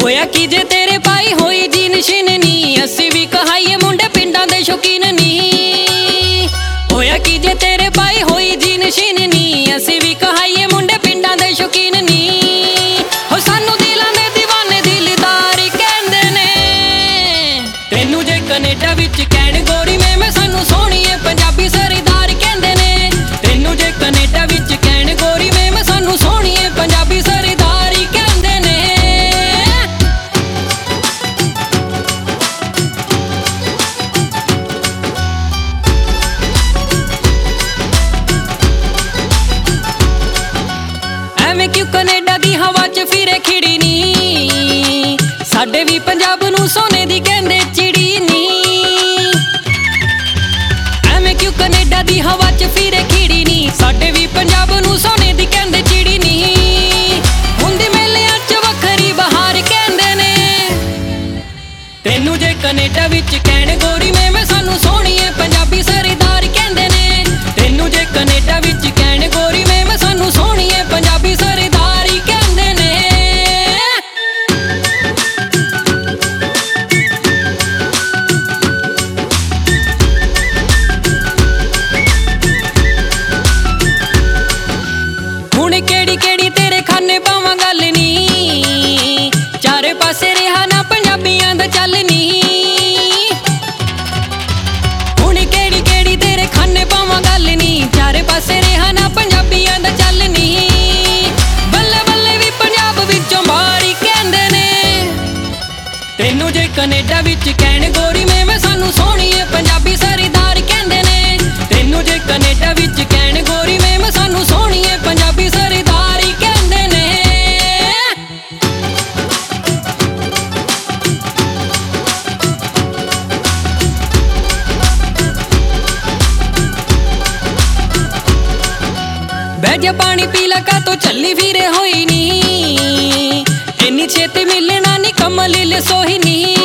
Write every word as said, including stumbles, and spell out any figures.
होया की जे तेरे पाई होई जीन शिन नी, असी भी कहाइए मुंडे पिंडां दे शौकीन नी। होया की जे तेरे पाई होई जीन शिन नी, असी भी कहाइए मुंडे पिंडां दे शौकीन नी। हो सानू दिलां दे दीवाने दिलदार कहंदे ने, तैनू जे कनेडा विच कहण गोरी में मैं सानू सोहणीए पंजाबी सरदार कहंदे ने। तैनू जे कनेडा विच कहण गोरी में मैं सानू सोहणीए पंजाबी सरदार कहंदे ने। ਐਵੇਂ क्यों कनेडा दी हवा च फिरे खिड़ी नी, साडे भी पंजाब नू सोने दी कहंदे चिड़ी नी। ਐਵੇਂ क्यों कनेडा दी हवा च फिरे खिड़ी नी, साडे भी पंजाब नू सोने दी कहंदे चिड़ी नी। हुंदी मेलियां च वखरी बहार कहंदे ने, तैनू जे कनेडा विच कहण गोरी में मैं सानू सोहणीए पंजाबी सरदार कहंदे ने। तैनू जे कनेडा विच कहण गोरी में मैं सानू सोहणीए पंजाबी सरदार कहंदे ने। हुण केड़ी केड़ी तेरे खाने पावां गल नी, चारे पासे रिहा ना पंजाबियां दा चल नी। हुण केड़ी केड़ी तेरे खाने पावां गल नी, चारे पासे रिहा ना पंजाबियां दा चल नी। बल्ले बल्ले भी पंजाब विचों बाहर कहंदे ने, तैनू जे कनेडा विच कहण गोरी में मैं सानू सोहणीए पंजाबी सरदार कहंदे ने। तैनू जे कनेडा विच कहण गोरी में मैं सानू सोहणीए पंजाबी सरदार कहंदे ने। बह जा पानी पी ला का तो चली फिरे होई नी, इन्नी छेती मिलना नी कमल सोही नी।